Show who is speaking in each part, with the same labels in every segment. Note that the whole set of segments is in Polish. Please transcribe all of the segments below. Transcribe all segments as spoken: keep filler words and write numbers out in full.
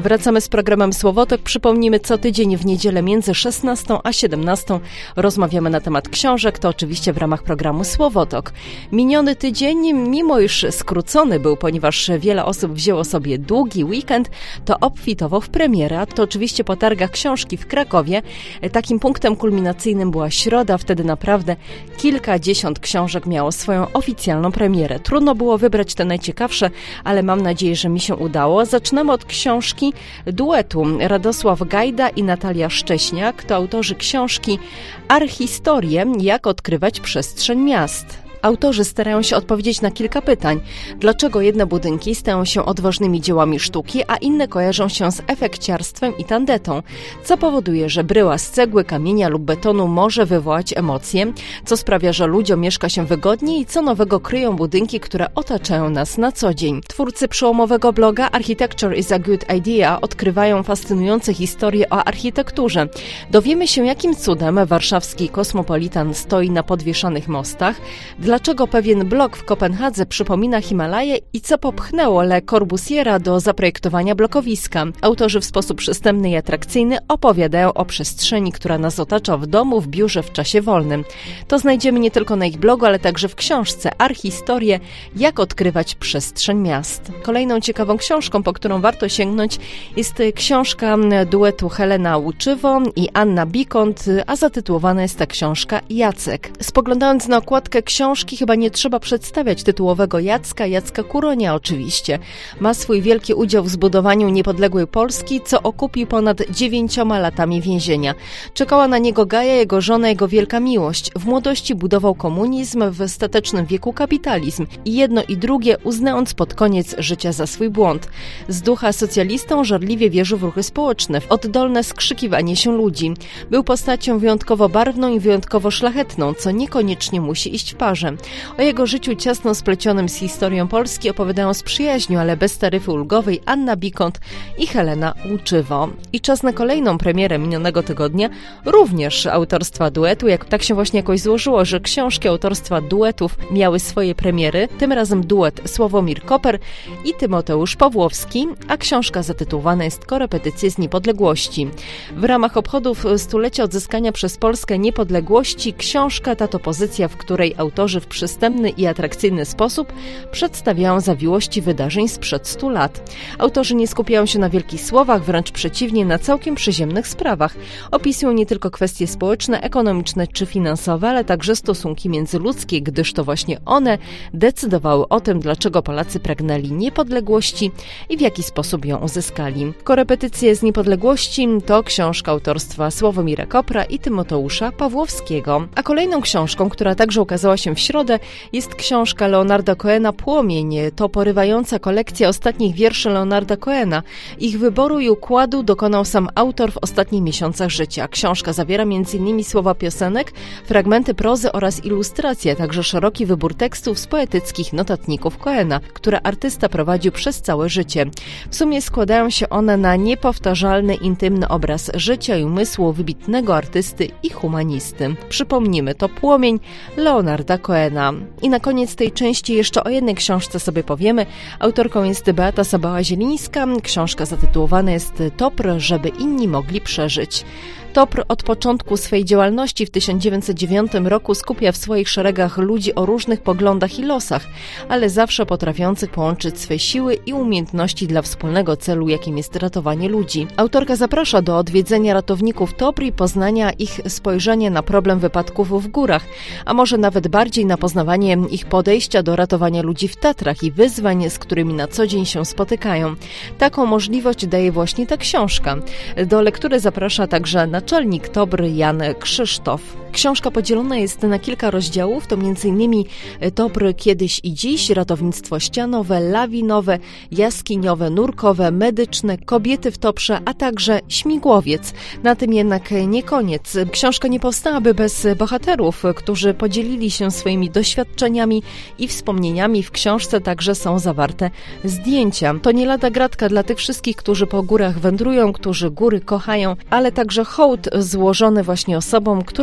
Speaker 1: Wracamy z programem Słowotok. Przypomnijmy, co tydzień w niedzielę między szesnastą a siedemnastą rozmawiamy na temat książek, to oczywiście w ramach programu Słowotok. Miniony tydzień, mimo iż skrócony był, ponieważ wiele osób wzięło sobie długi weekend, to obfitował w premierę. To oczywiście po targach książki w Krakowie. Takim punktem kulminacyjnym była środa, wtedy naprawdę kilkadziesiąt książek miało swoją oficjalną premierę. Trudno było wybrać te najciekawsze, ale mam nadzieję, że mi się udało. Zaczynamy od książki duetu. Radosław Gajda i Natalia Szcześniak to autorzy książki Archistorie, jak odkrywać przestrzeń miast. Autorzy starają się odpowiedzieć na kilka pytań. Dlaczego jedne budynki stają się odważnymi dziełami sztuki, a inne kojarzą się z efekciarstwem i tandetą? Co powoduje, że bryła z cegły, kamienia lub betonu może wywołać emocje? Co sprawia, że ludziom mieszka się wygodniej i co nowego kryją budynki, które otaczają nas na co dzień? Twórcy przełomowego bloga Architecture is a Good Idea odkrywają fascynujące historie o architekturze. Dowiemy się, jakim cudem warszawski kosmopolitan stoi na podwieszanych mostach, dlaczego pewien blok w Kopenhadze przypomina Himalaje i co popchnęło Le Corbusiera do zaprojektowania blokowiska. Autorzy w sposób przystępny i atrakcyjny opowiadają o przestrzeni, która nas otacza w domu, w biurze, w czasie wolnym. To znajdziemy nie tylko na ich blogu, ale także w książce Archistorie, jak odkrywać przestrzeń miast. Kolejną ciekawą książką, po którą warto sięgnąć, jest książka duetu Helena Łuczywo i Anna Bikont, a zatytułowana jest ta książka Jacek. Spoglądając na okładkę książki, chyba nie trzeba przedstawiać tytułowego Jacka, Jacka Kuronia oczywiście. Ma swój wielki udział w zbudowaniu niepodległej Polski, co okupił ponad dziewięcioma latami więzienia. Czekała na niego Gaja, jego żona, jego wielka miłość. W młodości budował komunizm, w statecznym wieku kapitalizm. I jedno i drugie uznając pod koniec życia za swój błąd. Z ducha socjalistą żarliwie wierzył w ruchy społeczne, w oddolne skrzykiwanie się ludzi. Był postacią wyjątkowo barwną i wyjątkowo szlachetną, co niekoniecznie musi iść w parze. O jego życiu ciasno splecionym z historią Polski opowiadają z przyjaźnią, ale bez taryfy ulgowej Anna Bikont i Helena Łuczywo. I czas na kolejną premierę minionego tygodnia, również autorstwa duetu. Jak tak się właśnie jakoś złożyło, że książki autorstwa duetów miały swoje premiery. Tym razem duet Sławomir Koper i Tymoteusz Pawłowski, a książka zatytułowana jest Korepetycje z niepodległości. W ramach obchodów stulecia odzyskania przez Polskę niepodległości książka ta to pozycja, w której autorzy w przystępny i atrakcyjny sposób przedstawiają zawiłości wydarzeń sprzed stu lat. Autorzy nie skupiają się na wielkich słowach, wręcz przeciwnie, na całkiem przyziemnych sprawach. Opisują nie tylko kwestie społeczne, ekonomiczne czy finansowe, ale także stosunki międzyludzkie, gdyż to właśnie one decydowały o tym, dlaczego Polacy pragnęli niepodległości i w jaki sposób ją uzyskali. Korepetycje z niepodległości to książka autorstwa Sławomira Kopra i Tymoteusza Pawłowskiego. A kolejną książką, która także ukazała się w środę, jest książka Leonarda Cohena Płomień. To porywająca kolekcja ostatnich wierszy Leonarda Cohena. Ich wyboru i układu dokonał sam autor w ostatnich miesiącach życia. Książka zawiera między innymi słowa piosenek, fragmenty prozy oraz ilustracje, a także szeroki wybór tekstów z poetyckich notatników Cohena, które artysta prowadził przez całe życie. W sumie składają się one na niepowtarzalny, intymny obraz życia i umysłu wybitnego artysty i humanisty. Przypomnijmy, to Płomień Leonarda Cohena. I na koniec tej części jeszcze o jednej książce sobie powiemy. Autorką jest Beata Sabała-Zielińska. Książka zatytułowana jest Topr, żeby inni mogli przeżyć. Topr od początku swej działalności w tysiąc dziewięćset dziewiątym roku skupia w swoich szeregach ludzi o różnych poglądach i losach, ale zawsze potrafiących połączyć swe siły i umiejętności dla wspólnego celu, jakim jest ratowanie ludzi. Autorka zaprasza do odwiedzenia ratowników Topr i poznania ich spojrzenia na problem wypadków w górach, a może nawet bardziej na poznawanie ich podejścia do ratowania ludzi w Tatrach i wyzwań, z którymi na co dzień się spotykają. Taką możliwość daje właśnie ta książka. Do lektury zaprasza także naczelnik Topr Jan Krzysztof. Książka podzielona jest na kilka rozdziałów, to m.in. Topr kiedyś i dziś, ratownictwo ścianowe, lawinowe, jaskiniowe, nurkowe, medyczne, kobiety w Toprze, a także śmigłowiec. Na tym jednak nie koniec. Książka nie powstałaby bez bohaterów, którzy podzielili się swoimi doświadczeniami i wspomnieniami. W książce także są zawarte zdjęcia. To nie lada gratka dla tych wszystkich, którzy po górach wędrują, którzy góry kochają, ale także hołd złożony właśnie osobom, które służą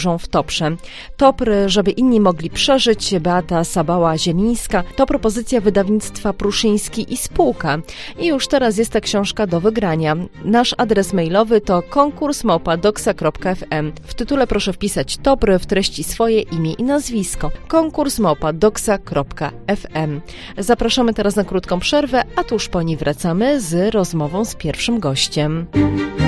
Speaker 1: burzą w Toprze. Topr, żeby inni mogli przeżyć, Beata Sabała-Zielińska, to propozycja wydawnictwa Pruszyński i spółka. I już teraz jest ta książka do wygrania. Nasz adres mailowy to konkurs małpa doksa kropka f m. W tytule proszę wpisać Topr, w treści swoje imię i nazwisko. konkurs małpa doksa kropka f m. Zapraszamy teraz na krótką przerwę, a tuż po niej wracamy z rozmową z pierwszym gościem.